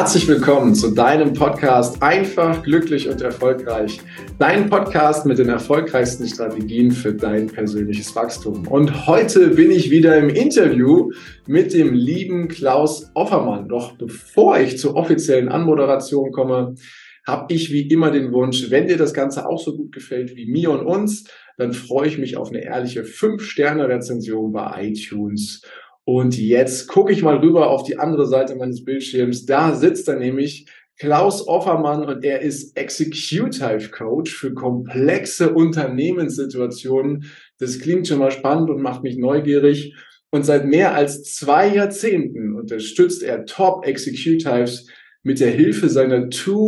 Herzlich willkommen zu deinem Podcast Einfach, glücklich und erfolgreich. Dein Podcast mit den erfolgreichsten Strategien für dein persönliches Wachstum. Und heute bin ich wieder im Interview mit dem lieben Klaus Offermann. Doch bevor ich zur offiziellen Anmoderation komme, habe ich wie immer den Wunsch, wenn dir das Ganze auch so gut gefällt wie mir und uns, dann freue ich mich auf eine ehrliche 5-Sterne-Rezension bei iTunes. Und jetzt gucke ich mal rüber auf die andere Seite meines Bildschirms. Da sitzt er nämlich, Klaus Offermann, und er ist Executive Coach für komplexe Unternehmenssituationen. Das klingt schon mal spannend und macht mich neugierig. Und seit mehr als 2 Jahrzehnten unterstützt er Top Executives mit der Hilfe seiner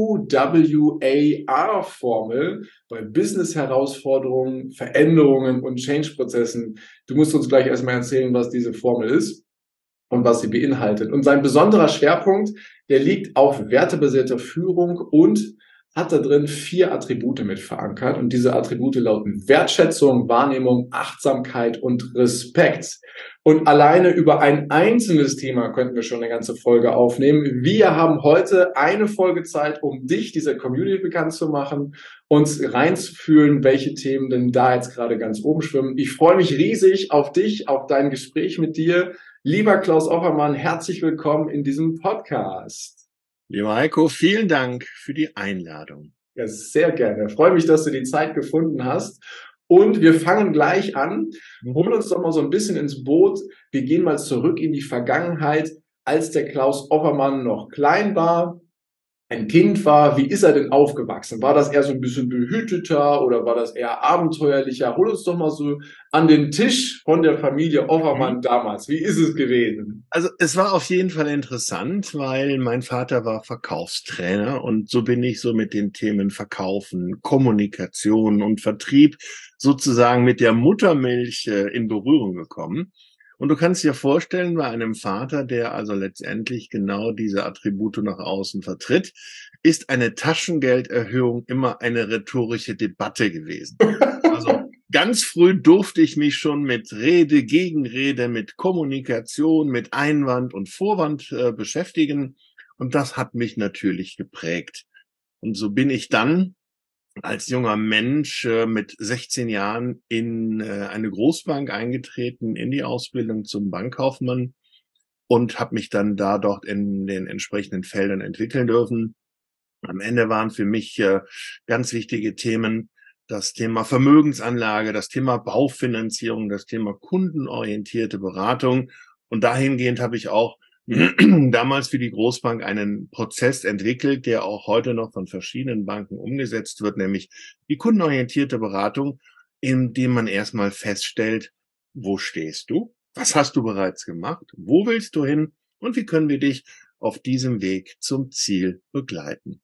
2WAR-Formel bei Business-Herausforderungen, Veränderungen und Change-Prozessen. Du musst uns gleich erstmal erzählen, was diese Formel ist und was sie beinhaltet. Und sein besonderer Schwerpunkt, der liegt auf wertebasierter Führung und hat da drin 4 Attribute mit verankert. Und diese Attribute lauten Wertschätzung, Wahrnehmung, Achtsamkeit und Respekt. Und alleine über ein einzelnes Thema könnten wir schon eine ganze Folge aufnehmen. Wir haben heute eine Folge Zeit, um dich, dieser Community, bekannt zu machen, uns reinzufühlen, welche Themen denn da jetzt gerade ganz oben schwimmen. Ich freue mich riesig auf dich, auf dein Gespräch mit dir. Lieber Klaus Offermann, herzlich willkommen in diesem Podcast. Lieber Heiko, vielen Dank für die Einladung. Ja, sehr gerne. Ich freue mich, dass du die Zeit gefunden hast. Und wir fangen gleich an. Hol uns doch mal so ein bisschen ins Boot. Wir gehen mal zurück in die Vergangenheit, als der Klaus Offermann noch klein war, ein Kind war. Wie ist er denn aufgewachsen? War das eher so ein bisschen behüteter oder war das eher abenteuerlicher? Hol uns doch mal so an den Tisch von der Familie Offermann damals. Wie ist es gewesen? Also es war auf jeden Fall interessant, weil mein Vater war Verkaufstrainer und so bin ich so mit den Themen Verkaufen, Kommunikation und Vertrieb sozusagen mit der Muttermilch in Berührung gekommen. Und du kannst dir vorstellen, bei einem Vater, der also letztendlich genau diese Attribute nach außen vertritt, ist eine Taschengelderhöhung immer eine rhetorische Debatte gewesen. Also ganz früh durfte ich mich schon mit Rede, Gegenrede, mit Kommunikation, mit Einwand und Vorwand beschäftigen. Und das hat mich natürlich geprägt. Und so bin ich dann als junger Mensch mit 16 Jahren in eine Großbank eingetreten, in die Ausbildung zum Bankkaufmann und habe mich dann da dort in den entsprechenden Feldern entwickeln dürfen. Am Ende waren für mich ganz wichtige Themen das Thema Vermögensanlage, das Thema Baufinanzierung, das Thema kundenorientierte Beratung. Und dahingehend habe ich auch damals für die Großbank einen Prozess entwickelt, der auch heute noch von verschiedenen Banken umgesetzt wird, nämlich die kundenorientierte Beratung, in dem man erstmal feststellt, wo stehst du? Was hast du bereits gemacht? Wo willst du hin? Und wie können wir dich auf diesem Weg zum Ziel begleiten?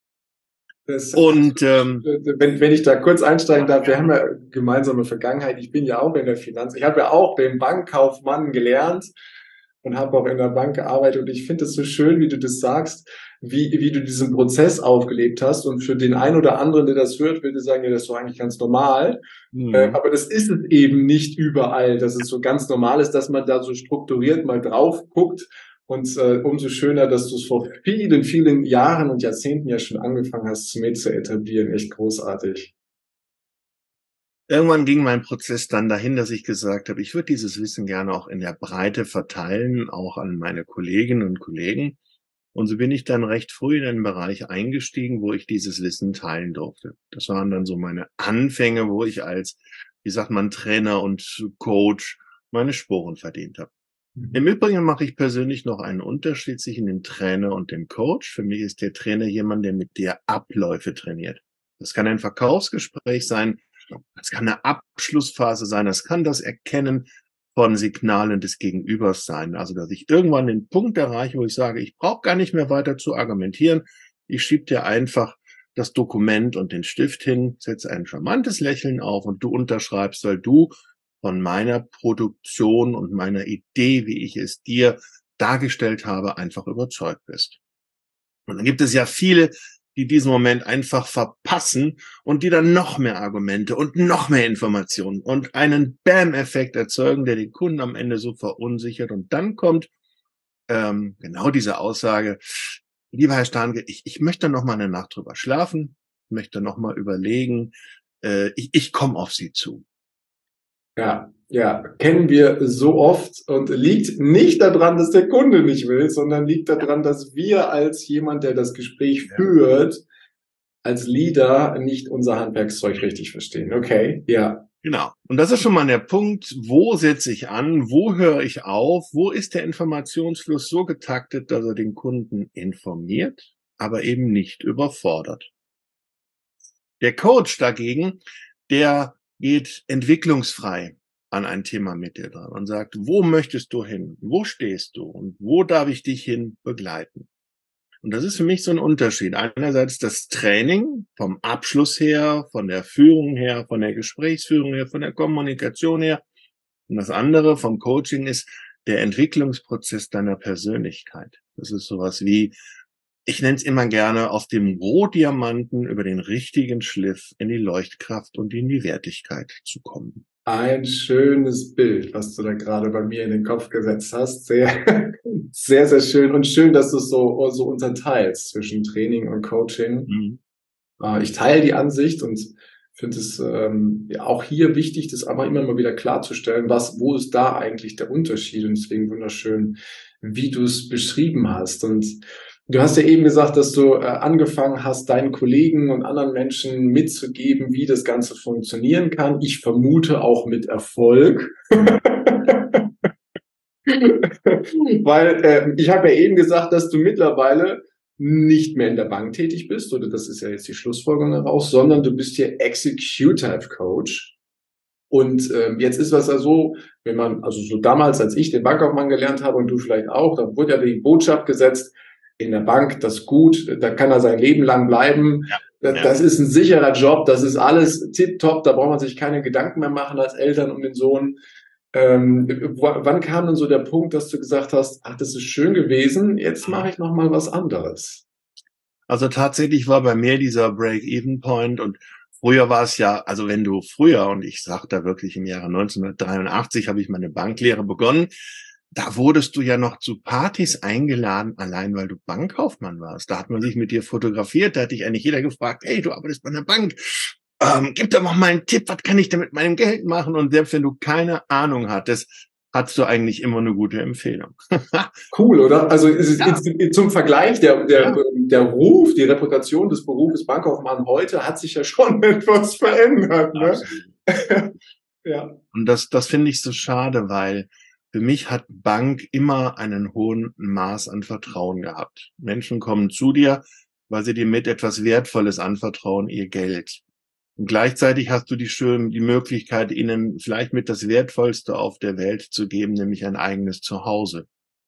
Wenn ich da kurz einsteigen darf, wir haben ja gemeinsame Vergangenheit. Ich bin ja auch in der Finanz. Ich habe ja auch den Bankkaufmann gelernt und habe auch in der Bank gearbeitet. Und ich finde es so schön, wie du das sagst, wie du diesen Prozess aufgelebt hast. Und für den einen oder anderen, der das hört, würde sagen, ja, das ist doch eigentlich ganz normal. Aber das ist es eben nicht überall, dass es so ganz normal ist, dass man da so strukturiert mal drauf guckt. Und umso schöner, dass du es vor vielen, vielen Jahren und Jahrzehnten ja schon angefangen hast, mit zu etablieren. Echt großartig. Irgendwann ging mein Prozess dann dahin, dass ich gesagt habe, ich würde dieses Wissen gerne auch in der Breite verteilen, auch an meine Kolleginnen und Kollegen. Und so bin ich dann recht früh in einen Bereich eingestiegen, wo ich dieses Wissen teilen durfte. Das waren dann so meine Anfänge, wo ich als, wie sagt man, Trainer und Coach meine Sporen verdient habe. Im Übrigen mache ich persönlich noch einen Unterschied zwischen dem Trainer und dem Coach. Für mich ist der Trainer jemand, der mit dir Abläufe trainiert. Das kann ein Verkaufsgespräch sein, das kann eine Abschlussphase sein, das kann das Erkennen von Signalen des Gegenübers sein. Also, dass ich irgendwann den Punkt erreiche, wo ich sage, ich brauche gar nicht mehr weiter zu argumentieren. Ich schiebe dir einfach das Dokument und den Stift hin, setze ein charmantes Lächeln auf und du unterschreibst, weil du von meiner Produktion und meiner Idee, wie ich es dir dargestellt habe, einfach überzeugt bist. Und dann gibt es ja viele, die diesen Moment einfach verpassen und die dann noch mehr Argumente und noch mehr Informationen und einen Bam-Effekt erzeugen, der den Kunden am Ende so verunsichert. Und dann kommt genau diese Aussage, lieber Herr Stahnke, ich möchte noch mal eine Nacht drüber schlafen, möchte noch mal überlegen, ich komme auf Sie zu. Ja, ja, kennen wir so oft und liegt nicht daran, dass der Kunde nicht will, sondern liegt daran, dass wir als jemand, der das Gespräch Ja. führt, als Leader nicht unser Handwerkszeug richtig verstehen. Okay, ja. Genau. Und das ist schon mal der Punkt, wo setze ich an, wo höre ich auf, wo ist der Informationsfluss so getaktet, dass er den Kunden informiert, aber eben nicht überfordert. Der Coach dagegen, der geht entwicklungsfrei an ein Thema mit dir dran und sagt, wo möchtest du hin? Wo stehst du? Und wo darf ich dich hin begleiten? Und das ist für mich so ein Unterschied. Einerseits das Training vom Abschluss her, von der Führung her, von der Gesprächsführung her, von der Kommunikation her. Und das andere vom Coaching ist der Entwicklungsprozess deiner Persönlichkeit. Das ist sowas wie, ich nenne es immer gerne, aus dem Rohdiamanten über den richtigen Schliff in die Leuchtkraft und in die Wertigkeit zu kommen. Ein schönes Bild, was du da gerade bei mir in den Kopf gesetzt hast. Sehr, sehr, sehr schön. Und schön, dass du es so unterteilst zwischen Training und Coaching. Mhm. Ich teile die Ansicht und finde es ja, auch hier wichtig, das aber immer mal wieder klarzustellen, wo ist da eigentlich der Unterschied? Und deswegen wunderschön, wie du es beschrieben hast. Und du hast ja eben gesagt, dass du angefangen hast, deinen Kollegen und anderen Menschen mitzugeben, wie das Ganze funktionieren kann. Ich vermute auch mit Erfolg. Weil ich habe ja eben gesagt, dass du mittlerweile nicht mehr in der Bank tätig bist, oder das ist ja jetzt die Schlussfolgerung heraus, sondern du bist hier Executive Coach. Und jetzt ist was ja so, wenn man, also so damals, als ich den Bankkaufmann gelernt habe und du vielleicht auch, da wurde ja die Botschaft gesetzt, in der Bank, das ist gut, da kann er sein Leben lang bleiben. Das ist ein sicherer Job, das ist alles tipptopp, da braucht man sich keine Gedanken mehr machen als Eltern um den Sohn. Wann kam denn so der Punkt, dass du gesagt hast, ach, das ist schön gewesen, jetzt mache ich noch mal was anderes? Also tatsächlich war bei mir dieser Break-Even-Point, und früher war es ja, also wenn du früher, und ich sage da wirklich im Jahre 1983 habe ich meine Banklehre begonnen, da wurdest du ja noch zu Partys eingeladen, allein weil du Bankkaufmann warst. Da hat man sich mit dir fotografiert, da hat dich eigentlich jeder gefragt, hey, du arbeitest bei einer Bank, gib doch mal einen Tipp, was kann ich denn mit meinem Geld machen? Und selbst wenn du keine Ahnung hattest, hattest du eigentlich immer eine gute Empfehlung. Cool, oder? Also Ja. zum Vergleich, Ja. der Ruf, die Reputation des Berufes Bankkaufmann heute hat sich ja schon etwas verändert, ne? Absolut. Ja. Und das finde ich so schade, weil für mich hat Bank immer einen hohen Maß an Vertrauen gehabt. Menschen kommen zu dir, weil sie dir mit etwas Wertvolles anvertrauen, ihr Geld. Und gleichzeitig hast du die Möglichkeit, ihnen vielleicht mit das Wertvollste auf der Welt zu geben, nämlich ein eigenes Zuhause.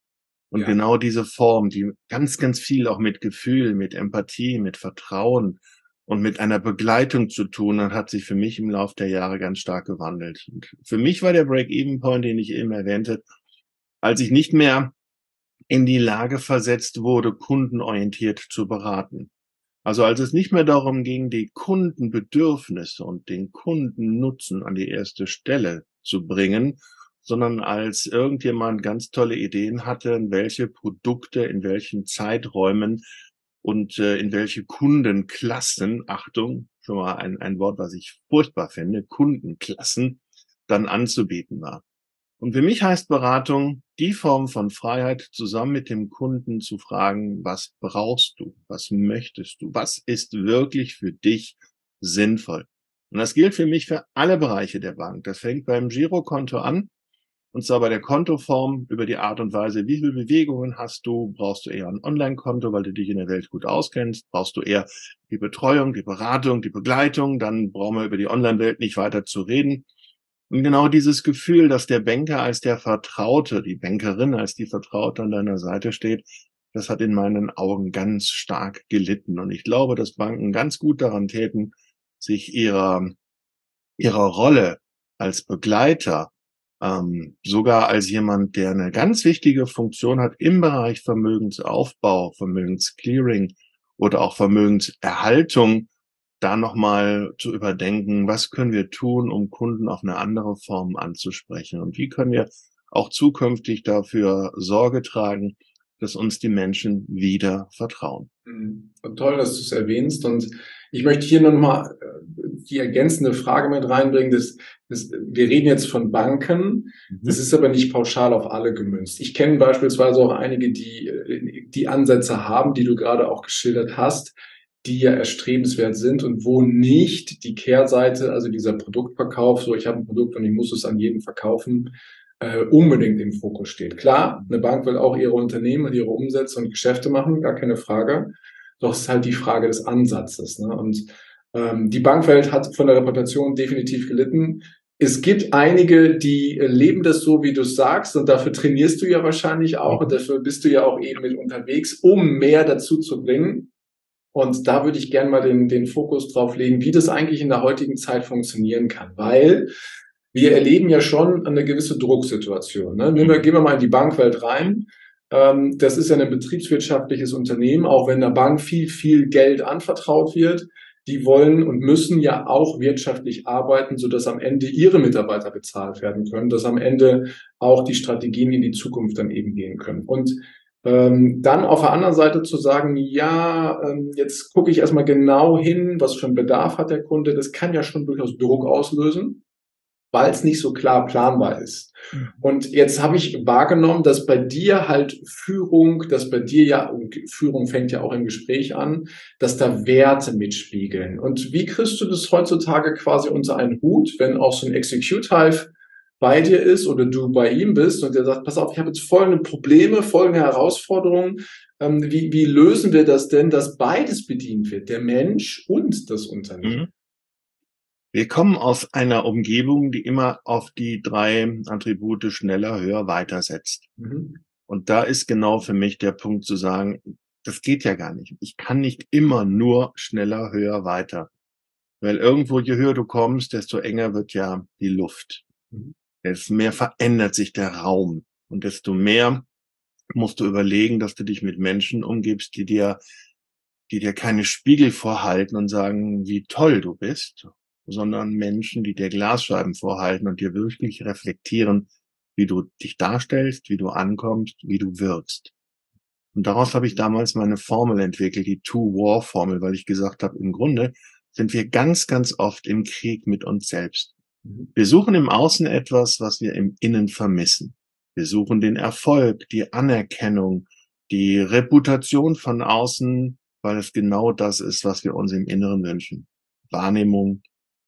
Und Ja. genau diese Form, die ganz, ganz viel auch mit Gefühl, mit Empathie, mit Vertrauen und mit einer Begleitung zu tun hat, hat sich für mich im Laufe der Jahre ganz stark gewandelt. Und für mich war der Break-Even-Point, den ich eben erwähnte, als ich nicht mehr in die Lage versetzt wurde, kundenorientiert zu beraten. Also als es nicht mehr darum ging, die Kundenbedürfnisse und den Kundennutzen an die erste Stelle zu bringen, sondern als irgendjemand ganz tolle Ideen hatte, in welche Produkte, in welchen Zeiträumen und in welche Kundenklassen, Achtung, schon mal ein Wort, was ich furchtbar finde, Kundenklassen, dann anzubieten war. Und für mich heißt Beratung die Form von Freiheit, zusammen mit dem Kunden zu fragen, was brauchst du, was möchtest du, was ist wirklich für dich sinnvoll. Und das gilt für mich für alle Bereiche der Bank. Das fängt beim Girokonto an, und zwar bei der Kontoform über die Art und Weise, wie viele Bewegungen hast du, brauchst du eher ein Online-Konto, weil du dich in der Welt gut auskennst, brauchst du eher die Betreuung, die Beratung, die Begleitung, dann brauchen wir über die Online-Welt nicht weiter zu reden. Und genau dieses Gefühl, dass der Banker als der Vertraute, die Bankerin als die Vertraute an deiner Seite steht, das hat in meinen Augen ganz stark gelitten. Und ich glaube, dass Banken ganz gut daran täten, sich ihrer Rolle als Begleiter, sogar als jemand, der eine ganz wichtige Funktion hat im Bereich Vermögensaufbau, Vermögensclearing oder auch Vermögenserhaltung, da nochmal zu überdenken, was können wir tun, um Kunden auf eine andere Form anzusprechen, und wie können wir auch zukünftig dafür Sorge tragen, dass uns die Menschen wieder vertrauen. Und toll, dass du es erwähnst. Und ich möchte hier nochmal die ergänzende Frage mit reinbringen. Wir reden jetzt von Banken. Das ist aber nicht pauschal auf alle gemünzt. Ich kenne beispielsweise auch einige, die Ansätze haben, die du gerade auch geschildert hast, die ja erstrebenswert sind und wo nicht die Kehrseite, also dieser Produktverkauf, so ich habe ein Produkt und ich muss es an jeden verkaufen, unbedingt im Fokus steht. Klar, eine Bank will auch ihre Unternehmen und ihre Umsätze und Geschäfte machen, gar keine Frage. Doch es ist halt die Frage des Ansatzes. Ne? Und die Bankwelt hat von der Reputation definitiv gelitten. Es gibt einige, die leben das so, wie du es sagst, und dafür trainierst du ja wahrscheinlich auch und dafür bist du ja auch eben mit unterwegs, um mehr dazu zu bringen. Und da würde ich gerne mal den Fokus drauf legen, wie das eigentlich in der heutigen Zeit funktionieren kann, weil wir erleben ja schon eine gewisse Drucksituation. Ne? Gehen wir mal in die Bankwelt rein. Das ist ja ein betriebswirtschaftliches Unternehmen, auch wenn der Bank viel Geld anvertraut wird. Die wollen und müssen ja auch wirtschaftlich arbeiten, sodass am Ende ihre Mitarbeiter bezahlt werden können, dass am Ende auch die Strategien in die Zukunft dann eben gehen können. Und dann auf der anderen Seite zu sagen, ja, jetzt gucke ich erstmal genau hin, was für einen Bedarf hat der Kunde, das kann ja schon durchaus Druck auslösen, weil es nicht so klar planbar ist. Und jetzt habe ich wahrgenommen, dass bei dir halt Führung, und Führung fängt ja auch im Gespräch an, dass da Werte mitspiegeln. Und wie kriegst du das heutzutage quasi unter einen Hut, wenn auch so ein Executive bei dir ist oder du bei ihm bist und der sagt, pass auf, ich habe jetzt folgende Probleme, folgende Herausforderungen. Wie lösen wir das denn, dass beides bedient wird, der Mensch und das Unternehmen? Wir kommen aus einer Umgebung, die immer auf die 3 Attribute schneller, höher, weiter setzt. Und da ist genau für mich der Punkt zu sagen, das geht ja gar nicht. Ich kann nicht immer nur schneller, höher, weiter. Weil irgendwo, je höher du kommst, desto enger wird ja die Luft. Desto mehr verändert sich der Raum. Und desto mehr musst du überlegen, dass du dich mit Menschen umgibst, die dir keine Spiegel vorhalten und sagen, wie toll du bist, sondern Menschen, die dir Glasscheiben vorhalten und dir wirklich reflektieren, wie du dich darstellst, wie du ankommst, wie du wirkst. Und daraus habe ich damals meine Formel entwickelt, die Two-War-Formel, weil ich gesagt habe, im Grunde sind wir ganz oft im Krieg mit uns selbst. Wir suchen im Außen etwas, was wir im Innen vermissen. Wir suchen den Erfolg, die Anerkennung, die Reputation von außen, weil es genau das ist, was wir uns im Inneren wünschen. Wahrnehmung,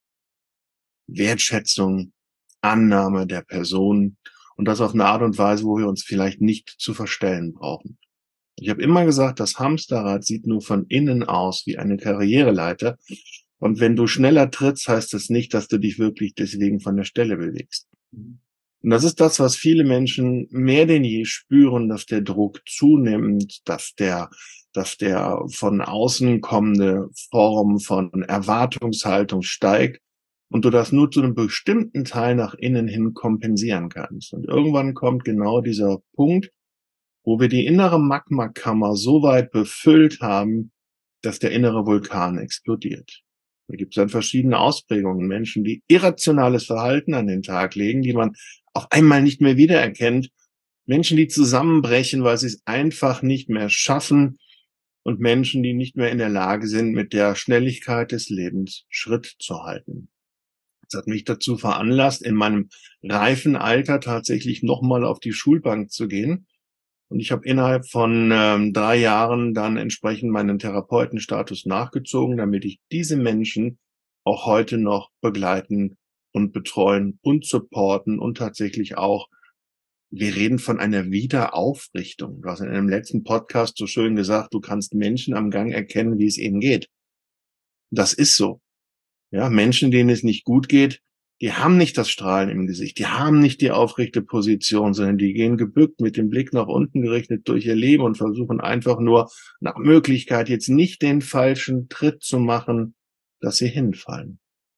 Wertschätzung, Annahme der Person und das auf eine Art und Weise, wo wir uns vielleicht nicht zu verstellen brauchen. Ich habe immer gesagt, das Hamsterrad sieht nur von innen aus wie eine Karriereleiter. Und wenn du schneller trittst, heißt das nicht, dass du dich wirklich deswegen von der Stelle bewegst. Und das ist das, was viele Menschen mehr denn je spüren, dass der Druck zunimmt, dass der von außen kommende Form von Erwartungshaltung steigt und du das nur zu einem bestimmten Teil nach innen hin kompensieren kannst. Und irgendwann kommt genau dieser Punkt, wo wir die innere Magmakammer so weit befüllt haben, dass der innere Vulkan explodiert. Da gibt es dann verschiedene Ausprägungen. Menschen, die irrationales Verhalten an den Tag legen, die man auf einmal nicht mehr wiedererkennt. Menschen, die zusammenbrechen, weil sie es einfach nicht mehr schaffen. Und Menschen, die nicht mehr in der Lage sind, mit der Schnelligkeit des Lebens Schritt zu halten. Das hat mich dazu veranlasst, in meinem reifen Alter tatsächlich nochmal auf die Schulbank zu gehen. Und ich habe innerhalb von 3 Jahren dann entsprechend meinen Therapeutenstatus nachgezogen, damit ich diese Menschen auch heute noch begleiten und betreuen und supporten und tatsächlich auch, wir reden von einer Wiederaufrichtung. Du hast in einem letzten Podcast so schön gesagt, du kannst Menschen am Gang erkennen, wie es ihnen geht. Das ist so. Ja, Menschen, denen es nicht gut geht, die haben nicht das Strahlen im Gesicht, die haben nicht die aufrechte Position, sondern die gehen gebückt mit dem Blick nach unten gerichtet durch ihr Leben und versuchen einfach nur nach Möglichkeit jetzt nicht den falschen Tritt zu machen, dass sie hinfallen.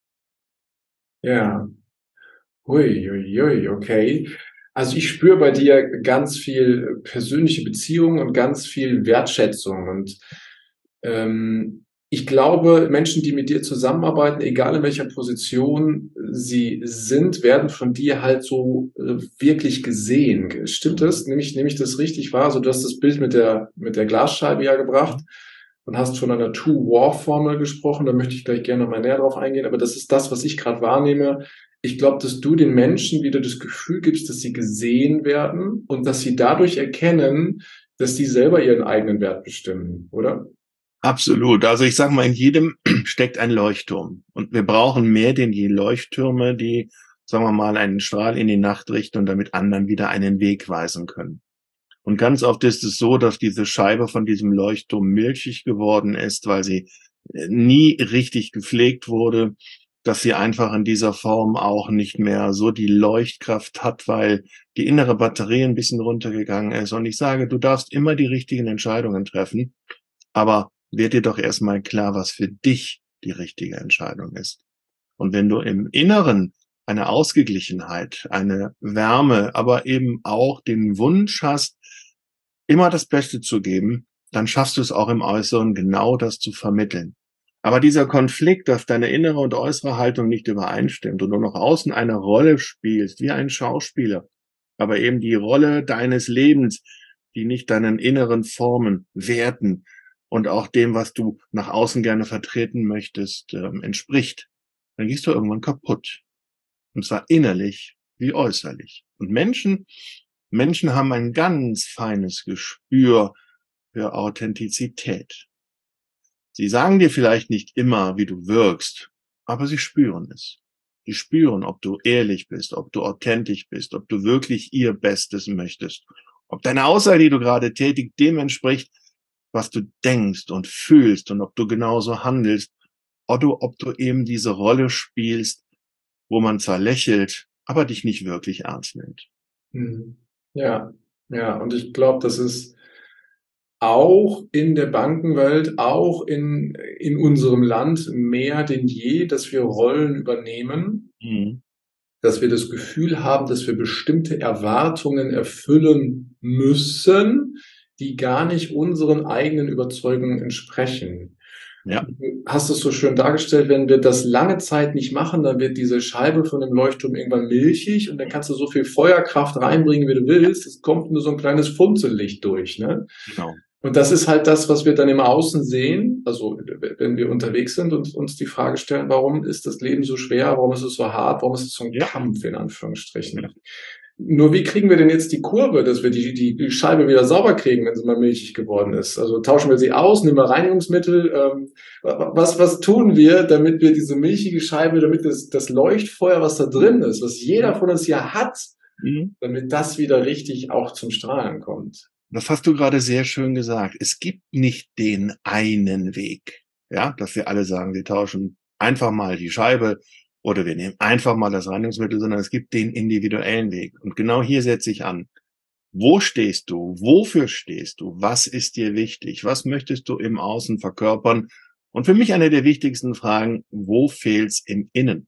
Ja. Hui, okay. Also ich spüre bei dir ganz viel persönliche Beziehung und ganz viel Wertschätzung und ich glaube, Menschen, die mit dir zusammenarbeiten, egal in welcher Position sie sind, werden von dir halt so wirklich gesehen. Stimmt das? Nehme ich das richtig wahr? Also du hast das Bild mit der Glasscheibe ja gebracht und hast von einer Two-War-Formel gesprochen. Da möchte ich gleich gerne noch mal näher drauf eingehen. Aber das ist das, was ich gerade wahrnehme. Ich glaube, dass du den Menschen wieder das Gefühl gibst, dass sie gesehen werden und dass sie dadurch erkennen, dass sie selber ihren eigenen Wert bestimmen, oder? Absolut. Also ich sage mal, in jedem steckt ein Leuchtturm. Und wir brauchen mehr denn je Leuchttürme, die, sagen wir mal, einen Strahl in die Nacht richten und damit anderen wieder einen Weg weisen können. Und ganz oft ist es so, dass diese Scheibe von diesem Leuchtturm milchig geworden ist, weil sie nie richtig gepflegt wurde, dass sie einfach in dieser Form auch nicht mehr so die Leuchtkraft hat, weil die innere Batterie ein bisschen runtergegangen ist. Und ich sage, du darfst immer die richtigen Entscheidungen treffen, aber werd dir doch erstmal klar, was für dich die richtige Entscheidung ist. Und wenn du im Inneren eine Ausgeglichenheit, eine Wärme, aber eben auch den Wunsch hast, immer das Beste zu geben, dann schaffst du es auch im Äußeren, genau das zu vermitteln. Aber dieser Konflikt, dass deine innere und äußere Haltung nicht übereinstimmt und du nach außen eine Rolle spielst, wie ein Schauspieler, aber eben die Rolle deines Lebens, die nicht deinen inneren Formen, Werten und auch dem, was du nach außen gerne vertreten möchtest, entspricht, dann gehst du irgendwann kaputt. Und zwar innerlich wie äußerlich. Und Menschen haben ein ganz feines Gespür für Authentizität. Sie sagen dir vielleicht nicht immer, wie du wirkst, aber sie spüren es. Sie spüren, ob du ehrlich bist, ob du authentisch bist, ob du wirklich ihr Bestes möchtest, ob deine Aussage, die du gerade tätigst, dem entspricht, was du denkst und fühlst und ob du genauso handelst, oder ob du eben diese Rolle spielst, wo man zwar lächelt, aber dich nicht wirklich ernst nimmt. Mhm. Ja, ja, und ich glaube, das ist auch in der Bankenwelt, auch in unserem Land mehr denn je, dass wir Rollen übernehmen, Mhm. dass wir das Gefühl haben, dass wir bestimmte Erwartungen erfüllen müssen, die gar nicht unseren eigenen Überzeugungen entsprechen. Ja, Du hast es so schön dargestellt, wenn wir das lange Zeit nicht machen, dann wird diese Scheibe von dem Leuchtturm irgendwann milchig und dann kannst du so viel Feuerkraft reinbringen, wie du willst. Es kommt nur so ein kleines Funzellicht durch, ne? genau. Und das ist halt das, was wir dann im Außen sehen, also wenn wir unterwegs sind und uns die Frage stellen, warum ist das Leben so schwer, warum ist es so hart, warum ist es so ein Ja, Kampf in ja. Anführungsstrichen. Nur wie kriegen wir denn jetzt die Kurve, dass wir die Scheibe wieder sauber kriegen, wenn sie mal milchig geworden ist? Also tauschen wir sie aus, nehmen wir Reinigungsmittel. Was tun wir, damit wir diese milchige Scheibe, damit das Leuchtfeuer, was da drin ist, was jeder von uns ja hat, Mhm. damit das wieder richtig auch zum Strahlen kommt? Das hast du gerade sehr schön gesagt. Es gibt nicht den einen Weg. Ja, dass wir alle sagen, wir tauschen einfach mal die Scheibe oder wir nehmen einfach mal das Reinigungsmittel, sondern es gibt den individuellen Weg. Und genau hier setze ich an. Wo stehst du? Wofür stehst du? Was ist dir wichtig? Was möchtest du im Außen verkörpern? Und für mich eine der wichtigsten Fragen, wo fehlt's im Innen?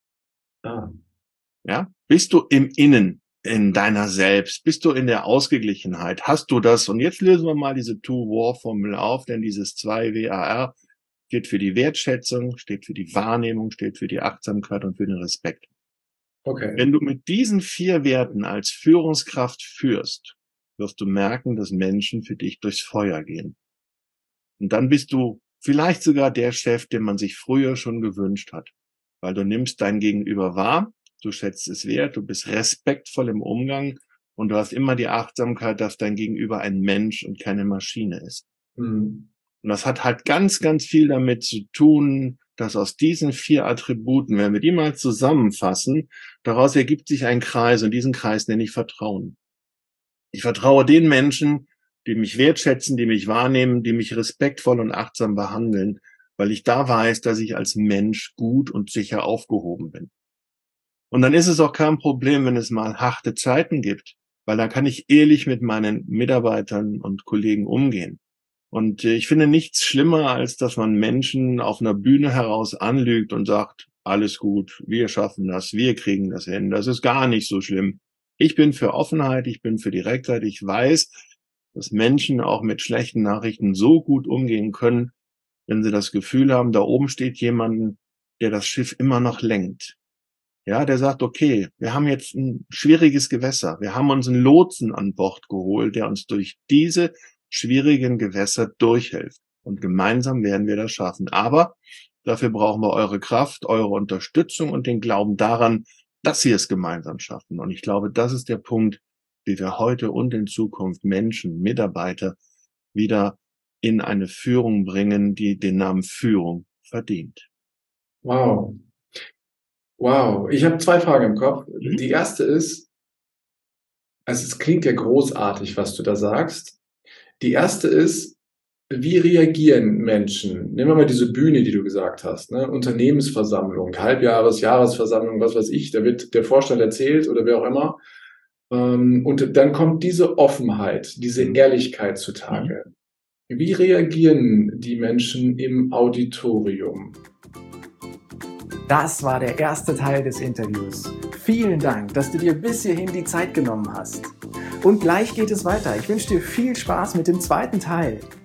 Ah, Ja, bist du im Innen, in deiner selbst? Bist du in der Ausgeglichenheit? Hast du das? Und jetzt lösen wir mal diese Two-War-Formel auf, denn dieses 2WAR steht für die Wertschätzung, steht für die Wahrnehmung, steht für die Achtsamkeit und für den Respekt. okay. Wenn du mit diesen 4 Werten als Führungskraft führst, wirst du merken, dass Menschen für dich durchs Feuer gehen. Und dann bist du vielleicht sogar der Chef, den man sich früher schon gewünscht hat, weil du nimmst dein Gegenüber wahr, du schätzt es wert, du bist respektvoll im Umgang und du hast immer die Achtsamkeit, dass dein Gegenüber ein Mensch und keine Maschine ist. Hm. Und das hat halt ganz, ganz viel damit zu tun, dass aus diesen 4 Attributen, wenn wir die mal zusammenfassen, daraus ergibt sich ein Kreis und diesen Kreis nenne ich Vertrauen. Ich vertraue den Menschen, die mich wertschätzen, die mich wahrnehmen, die mich respektvoll und achtsam behandeln, weil ich da weiß, dass ich als Mensch gut und sicher aufgehoben bin. Und dann ist es auch kein Problem, wenn es mal harte Zeiten gibt, weil dann kann ich ehrlich mit meinen Mitarbeitern und Kollegen umgehen. Und ich finde nichts schlimmer, als dass man Menschen auf einer Bühne heraus anlügt und sagt, alles gut, wir schaffen das, wir kriegen das hin, das ist gar nicht so schlimm. Ich bin für Offenheit, ich bin für Direktheit, ich weiß, dass Menschen auch mit schlechten Nachrichten so gut umgehen können, wenn sie das Gefühl haben, da oben steht jemand, der das Schiff immer noch lenkt. Ja, der sagt, okay, wir haben jetzt ein schwieriges Gewässer. Wir haben uns einen Lotsen an Bord geholt, der uns durch diese schwierigen Gewässer durchhilft. Und gemeinsam werden wir das schaffen. Aber dafür brauchen wir eure Kraft, eure Unterstützung und den Glauben daran, dass sie es gemeinsam schaffen. Und ich glaube, das ist der Punkt, wie wir heute und in Zukunft Menschen, Mitarbeiter wieder in eine Führung bringen, die den Namen Führung verdient. Wow. Wow. Ich habe 2 Fragen im Kopf. Die erste ist, also es klingt ja großartig, was du da sagst. Die erste ist, wie reagieren Menschen? Nehmen wir mal diese Bühne, die du gesagt hast, ne? Unternehmensversammlung, Halbjahres-, Jahresversammlung, was weiß ich, da wird der Vorstand erzählt oder wer auch immer. Und dann kommt diese Offenheit, diese Ehrlichkeit zutage. Wie reagieren die Menschen im Auditorium? Das war der erste Teil des Interviews. Vielen Dank, dass du dir bis hierhin die Zeit genommen hast. Und gleich geht es weiter. Ich wünsche dir viel Spaß mit dem zweiten Teil.